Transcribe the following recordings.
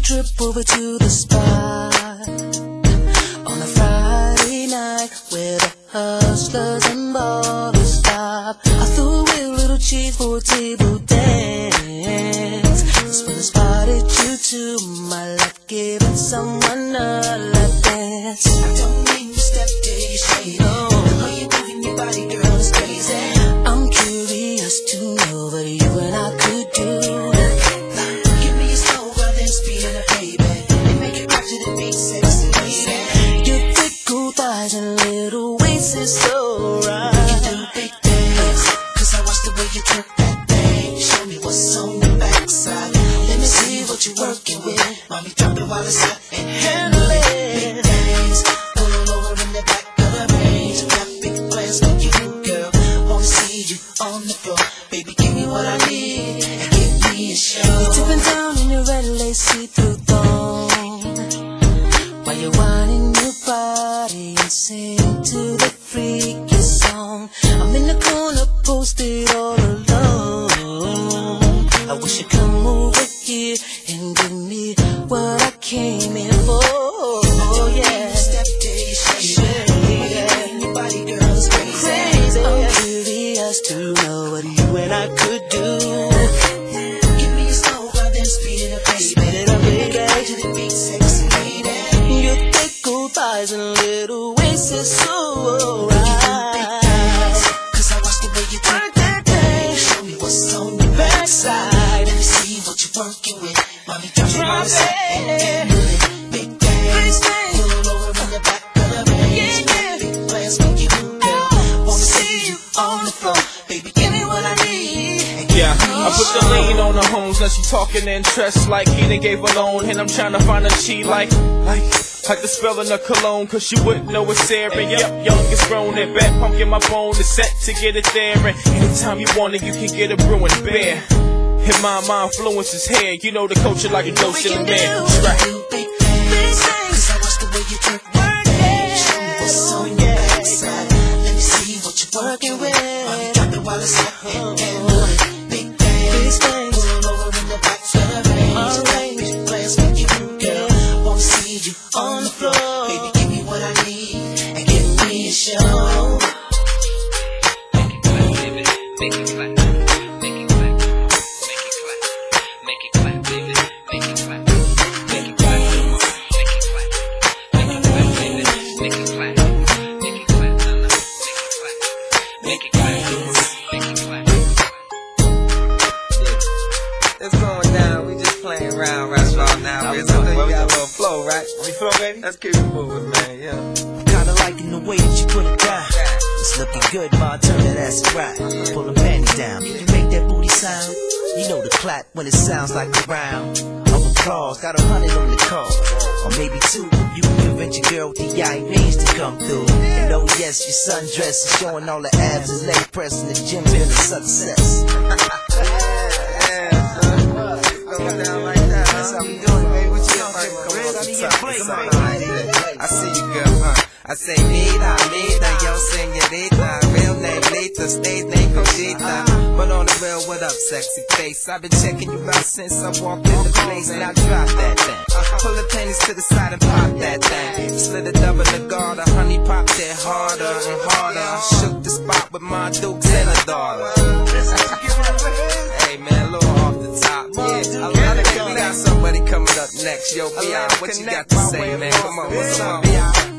trip over to the spot on a Friday night where the hustlers and ballers stop. I threw away a little cheese for a table dance. That's when I spotted you too. My luck giving someone a lap dance. I don't mean to step to your shade. No, how you moving your body, girl, is crazy. I'm curious to know what you and I could do. Give me your soul, brother, and speed it up, baby. And make it rock to the beat, sexy lady. Your thick cool thighs and little waist is so right. You do big things, 'cause I watch the way you twerk that thing. Show me what's on the backside. Let me see what you're working with. Mommy, drop it while it's hot and handle it. Big things, pull over in the back of the range. Got big plans for you, girl. Wanna see you on the floor. Baby, give me what I need and give me a show. You're tipping down in your red lace see-through thong while you're whining your body and sing to the freaky song. I'm in the corner posted all alone. I wish you'd come over here and give me what I came here for. Oh yeah, step to your shade. Yeah, your body, girl, is crazy. I'm curious to know what you and I could do. Give me a slow ride, then speed it up, baby. Speed it up, baby. To the beat, sexy lady. Your thick cool thighs and little waist is so right. 'Cause I watch the way you twerk that thing. Show me what's on your backside. Let me see what you're working with. Mommy, drop it on the side and handle it. Big things, pull over in the back of the range. Big plans for you, girl. Wanna see you on the floor. Baby, give me what I need. Yeah, I put the lean on her homes, now she talking interest like he done gave a loan. And I'm trying to find a she like the spelling of cologne, 'cause she wouldn't know it's there. And yep, youngest grown and back pumpkin my bone is set to get it there. And anytime you want it, you can get a brewing beer. Hit my influence is here. You know the culture like a dose in the man. That's right. Big things, 'cause I watch the way you twerk that thing. Show me what's on your backside. Let me see what you're working with. Mommy, drop it while it's hot and handle it. Big things, pull over in the back of the range. Big plans for you, girl. Wanna see you on the floor. Baby, give me what I need and give me a show. Make it clap, make it clap, make it clap, make it clap, baby, make it clap, make it clap, make it clap, make it clap, baby, make it clap, make it clap, make it clap, make it clap. It's going down. We just playing round restaurant now. I know you got a little flow, right? We flow, baby. Let's keep it moving, man. Yeah. Kinda liking the way that you put it down. It's looking good, ma. Turn that ass right. Pull the panties down. You make that booty sound. You know the clap when it sounds like a round of applause. Got 100 on the call, or maybe 2. You can convince your girl with the IMAs to come through. And oh yes, your sundress is showing all the abs and leg press in the gym been a success. Going down like that. That's how we doing, baby. What you like? I see you, girl. I say, Nita, yo, señorita. Real name, Lita, stage name, Conchita. But on the real, what up, sexy face? I've been checking you out since I walked in the place. Now drop that thing. Pull the panties to the side and pop that thing. Slid a double the garter, honey popped it harder and harder. Shook the spot with my dukes and a daughter. Hey, man, a little off the top. Yeah, I think we got somebody coming up next. Yo, B.I., what you got to say, man? Come on, what's up, B.I.?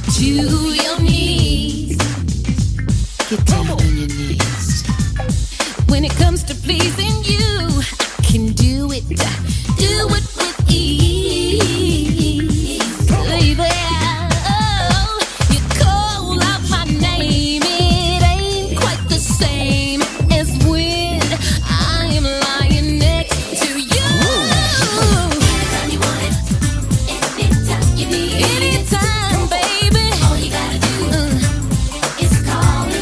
to your knees. Get down on your knees. When it comes to pleasing you, I can do it with ease. Baby, oh, you call out my name, it ain't quite the same as when I am lying next to you. Anytime you want it, anytime you need it, anytime, baby. All you gotta do is call me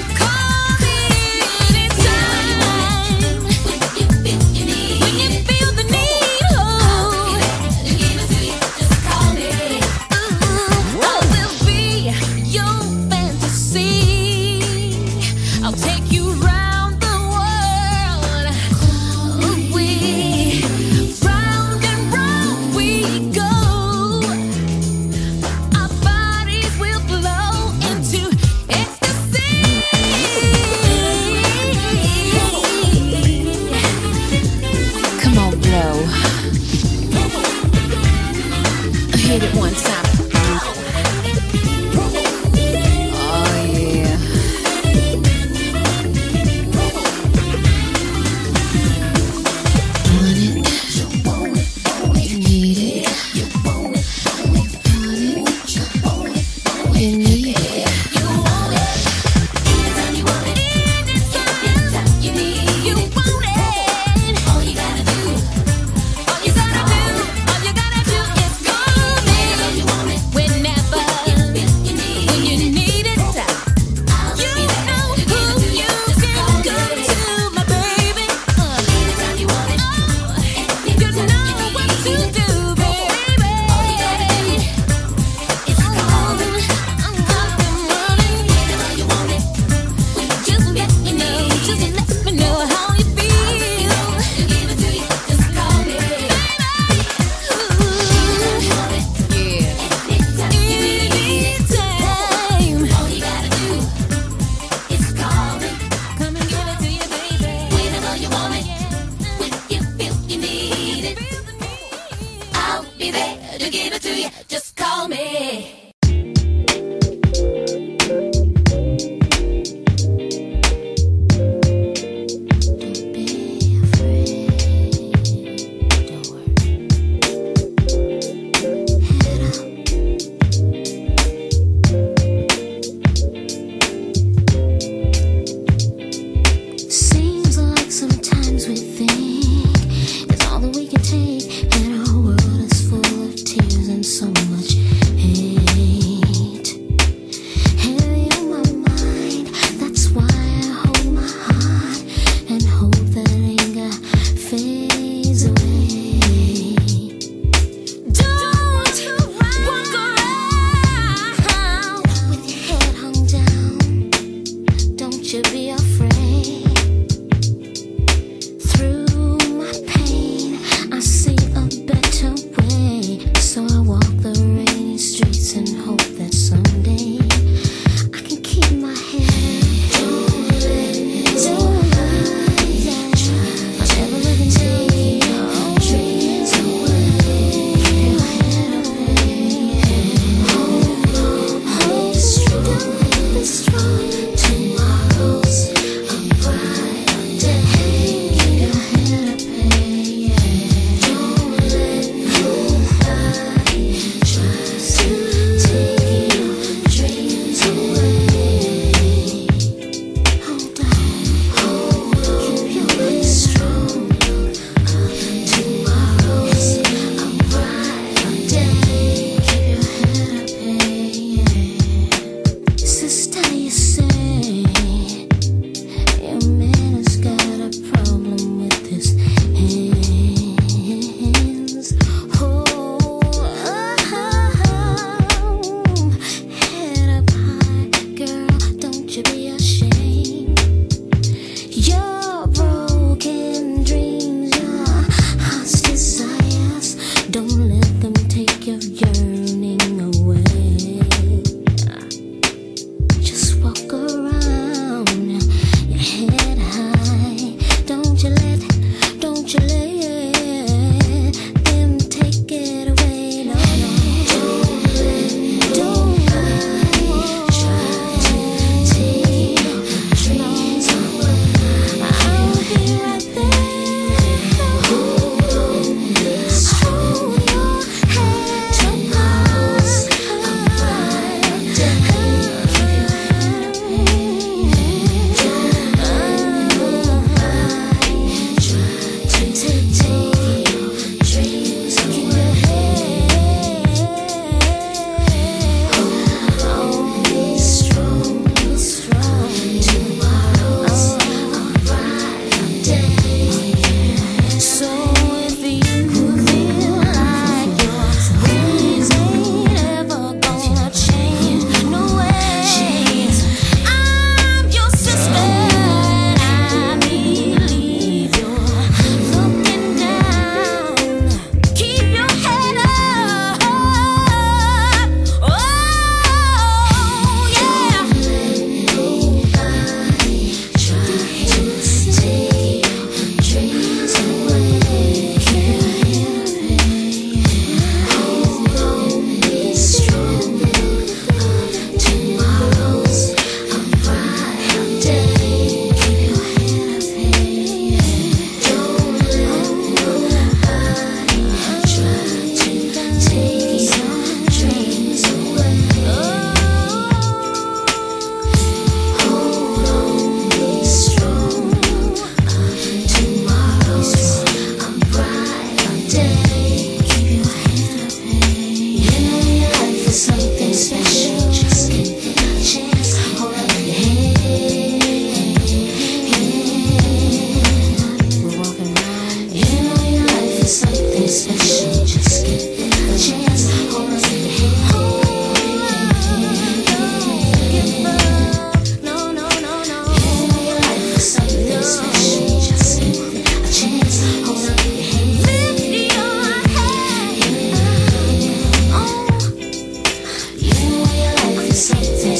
anytime. When you feel the need, oh, I'll give it to you. Just call me. I will be your fantasy. I'll take you round the world. Round and round we go. Our bodies will flow into ecstasy. Come on, blow. Hit it one time. Oh yeah. Want it? You need it. Want it? You need it. You want it. Anytime you want it. Anytime you need it. You want it. All you gotta do. All you gotta do is call me. You want it. Whenever you need it. You know who you can go to, my baby. Anytime you want it. You know what to do, baby. All you gotta do is call me.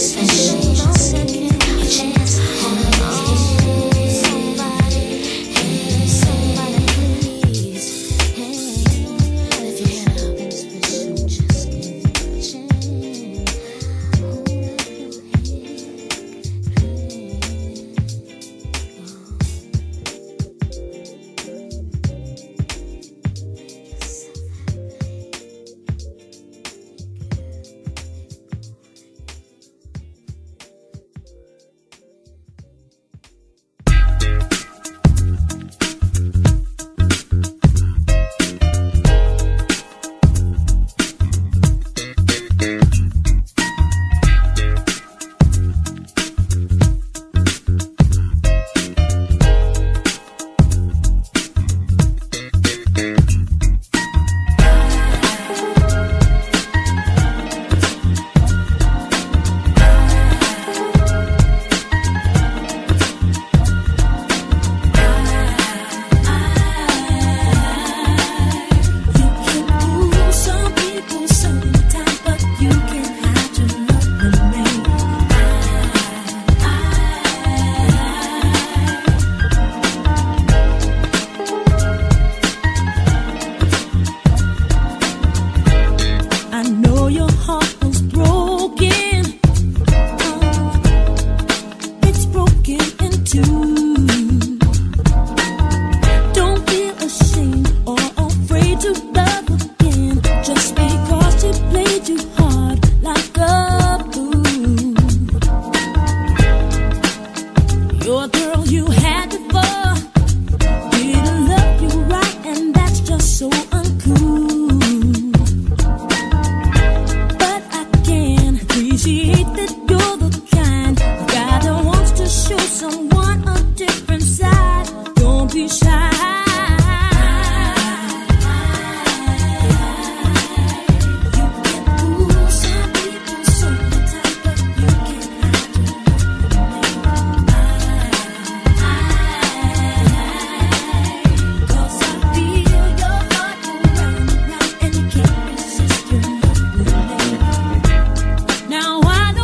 Now I don't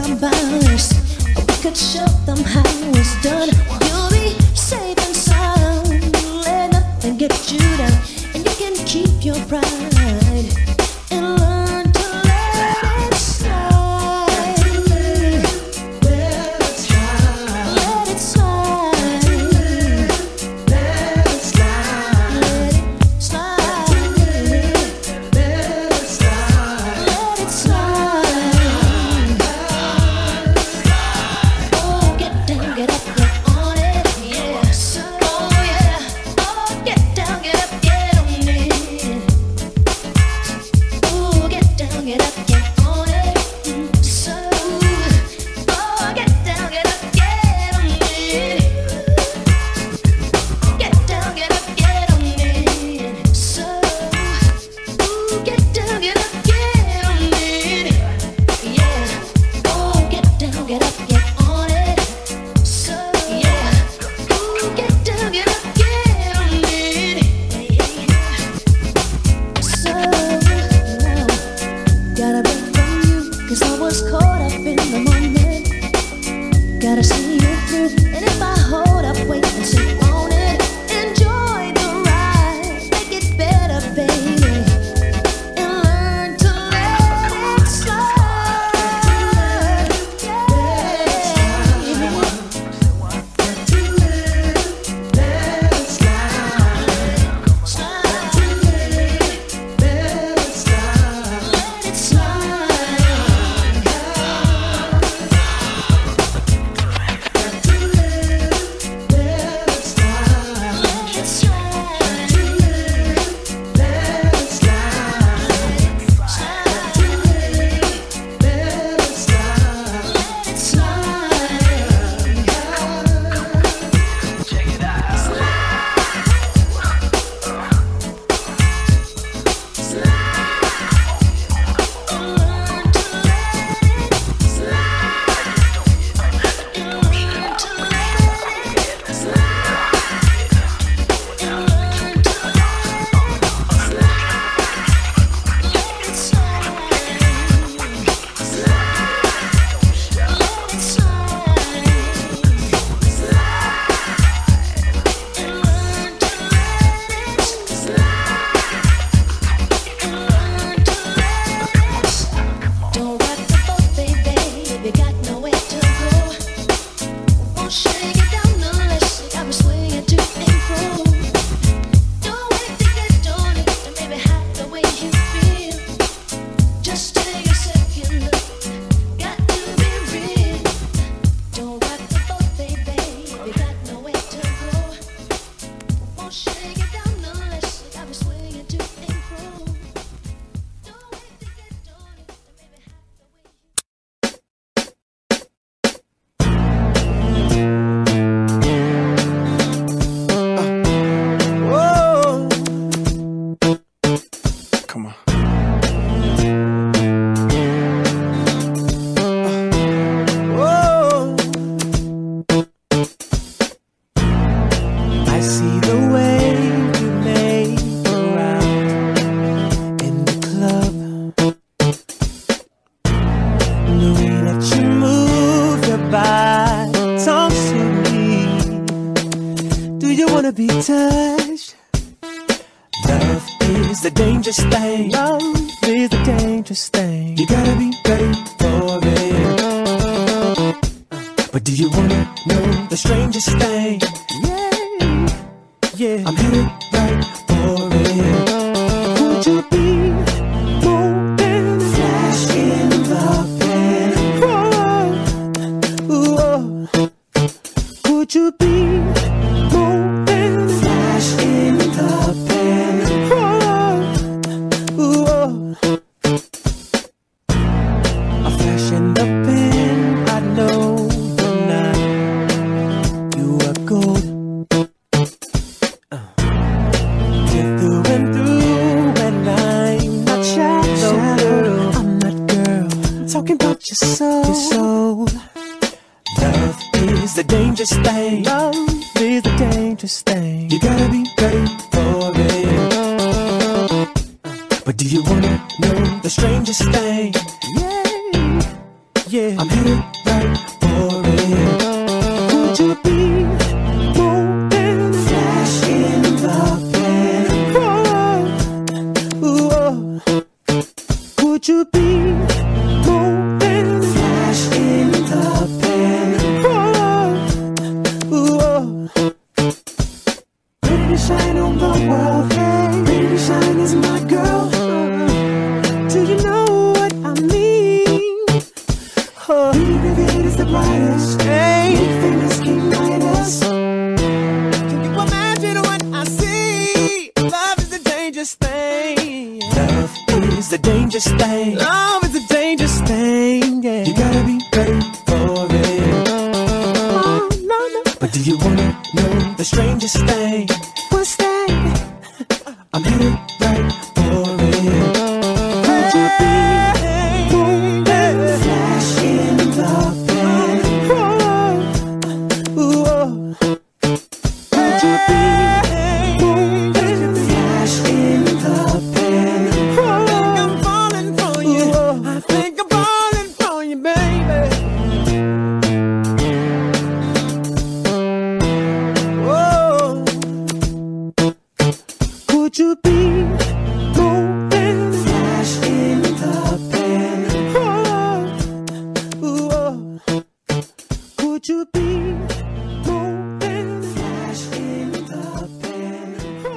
bounce. We could show them how it's done. You'll be safe and sound. Let nothing get you down, and you can keep your pride and learn to let it slide. Let it slide. Let it slide. Let it slide. Let it slide. Let it slide. Let it slide. Oh, get down, get up, get on it, yeah. Oh yeah. Oh, get down, get up, get on it. Oh, get down, get up, get on it. So, oh, get down, get up, get on it. Get down, get up, get on it. So, ooh, get down, get up, get on it. Yeah. Oh, get down, get up, get on it. So, yeah. Ooh, get down, get up, get on it. So, gotta break from you, 'cause I was caught up in the moment. Gotta see it through, and if I hold up, wait and sit on it. Enjoy the ride, make it better, baby, and learn to let it slide. Don't rock the boat, baby, if you got nowhere to go. Won't shake it down unless you got me swinging to and fro. Don't wait to get on it to maybe hide the way you feel. Just take a second look, got to be real. Don't rock the boat, baby, if you got nowhere to go. Won't shake it down unless you got me swinging to and fro. Don't wait to get on it to maybe hide the way you Whoa. Come on. Whoa. I see the way you make around in the club. The way that you move your body talks to me. Do you wanna be touched? Love is the dangerous thing. Love is the dangerous thing. You gotta be ready for it. But do you wanna know the strangest thing? Yeah, yeah. I'm headed right for it. Would you be more than a flash in the pan? Whoa, whoa. Would you be more than a flash in the pan? Whoa, whoa. A flash in the pan. I know you're not. You are gold. You're through and through, and I'm not shallow. I'm not girl. I'm talking about your soul. Your soul. Love is the dangerous thing. Love is the dangerous thing. You gotta be ready for it. But do you wanna know the strangest thing? Yeah, yeah, I'm headed right for it. Would you be more than a flash in the pan? Whoa, whoa. Would you be more than a flash in the pan? Whoa, whoa. Ready to shine on the world, hey. Ready to shine is my girl. Do you know what I mean? Baby, is the brightest. Hey, fingers keep lightest. Can you imagine what I see? Love is a dangerous thing. Love is a dangerous thing. Love is a dangerous thing. Yeah. You gotta be ready for it. Oh, no, no. But do you wanna know the strangest thing? What's that? I'm headed right for it. Would you be more than a flash in the pan? Whoa, whoa. Would you be more than a flash in the pan? I think I'm falling for you. I think I'm falling for you, baby. Whoa. Would you be more than a flash in the pan? Whoa. Would you be more than a flash in the pan?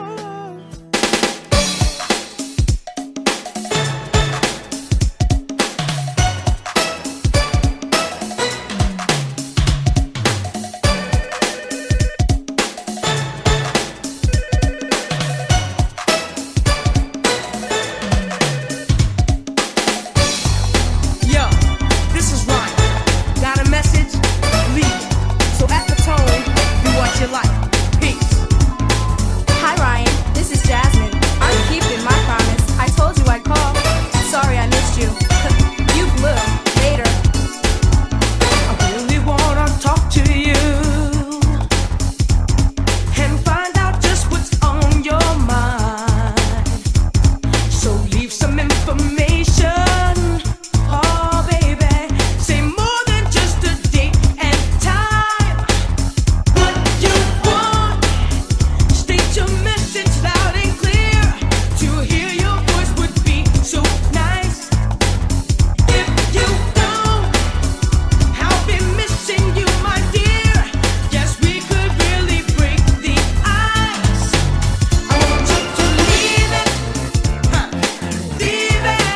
Yo, this is Ryan. Got a message? Leave it. So at the tone, do what you like. Peace. Hi Ryan, this is Jasmine. I'm keeping my promise. I told you I'd call. Sorry I missed you. You blew. Later. I really wanna talk to you and find out just what's on your mind. So leave some information. Oh baby, say more than just a date and time. What you want, state your message loud and clear. To hear your voice would be so nice. If you don't, I'll be missing you, my dear. Yes, we could really break the ice. I want you to leave it, leave it.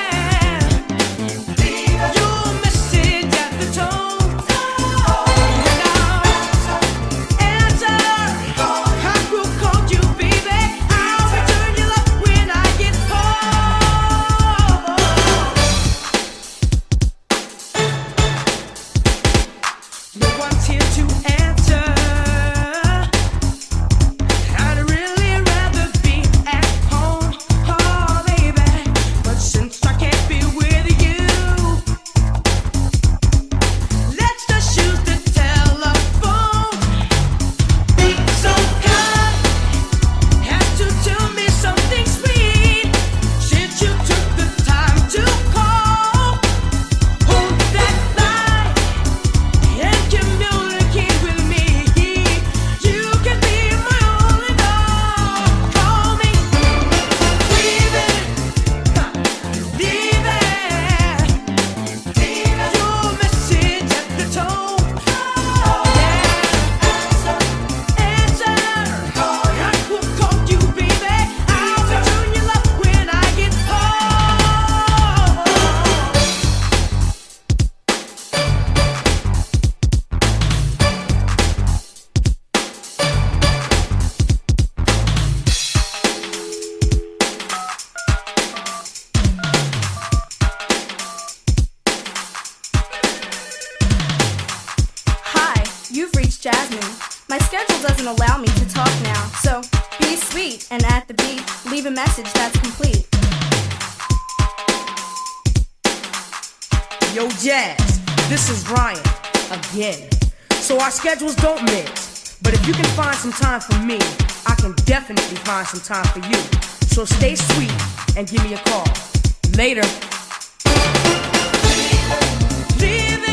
Your message at the tone, and I'll answer. I will call you, baby. I'll return your love when I get home. No one's here to answer. I'd really rather be at home, oh baby. But since I can't be with you, let's just use the telephone. Be so kind as to tell me something sweet. Since you took the time to call, hold that line and communicate with me. You can be my only dog. Call me. Leave it, leave it. Your message at the tone. Answer. I will call you, baby. I'll return your love when I get home. Hi, you've reached Jasmine. My schedule doesn't allow me to talk now, so be sweet and at the beat, leave a message that's complete. Yo, Jazz, this is Ryan again. So our schedules don't mix, but if you can find some time for me, I can definitely find some time for you. So stay sweet and give me a call. Later. Leave it.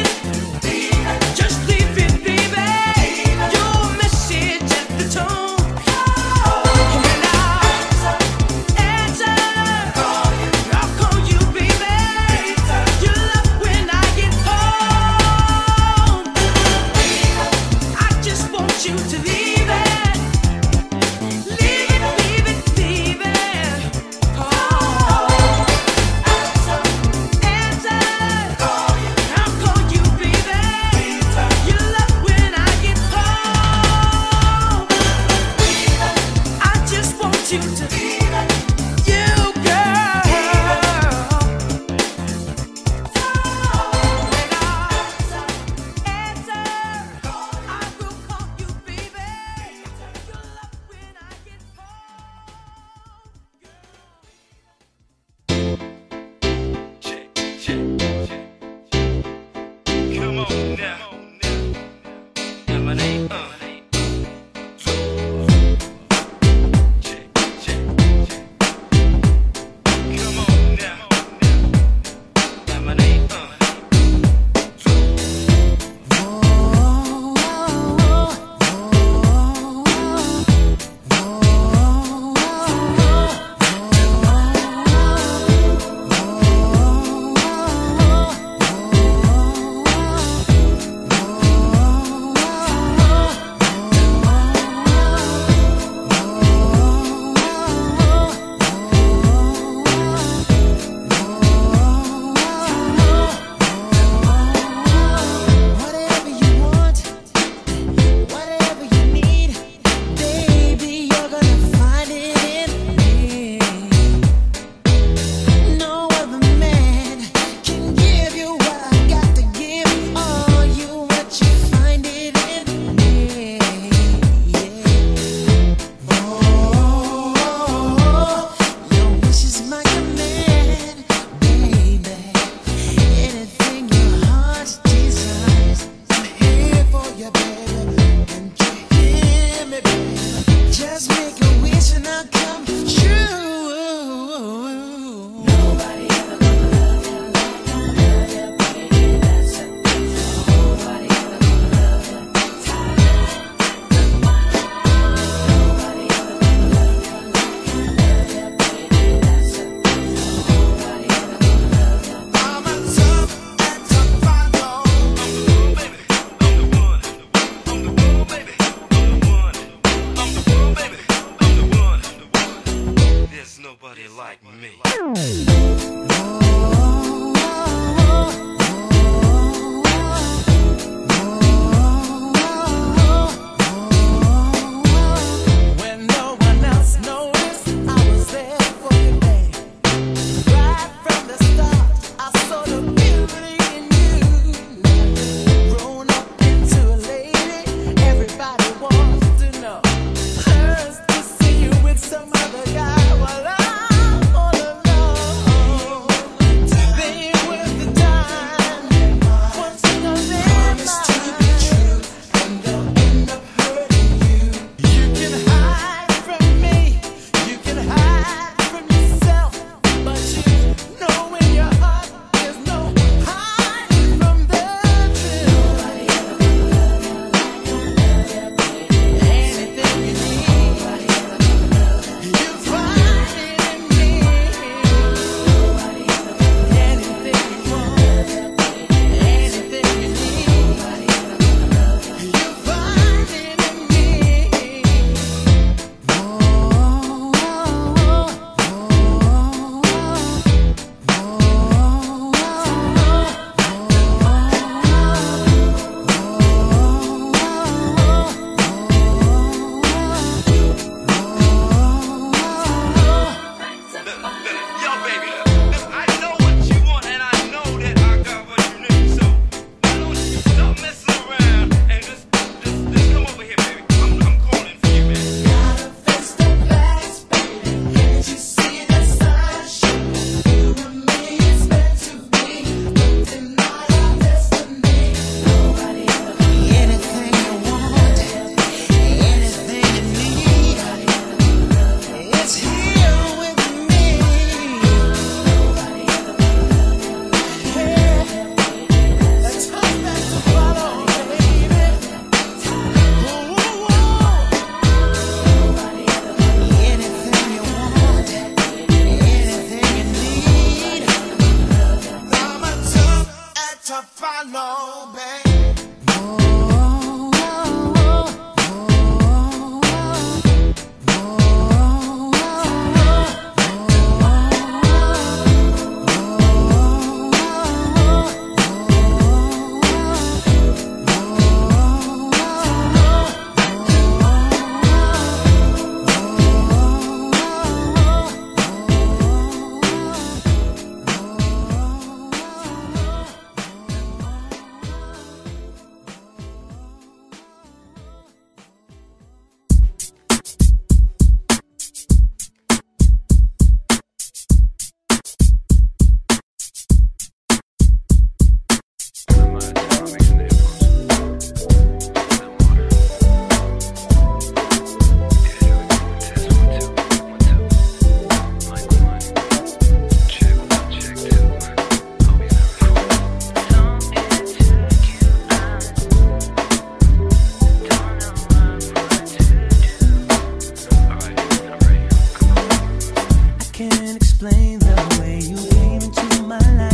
my life.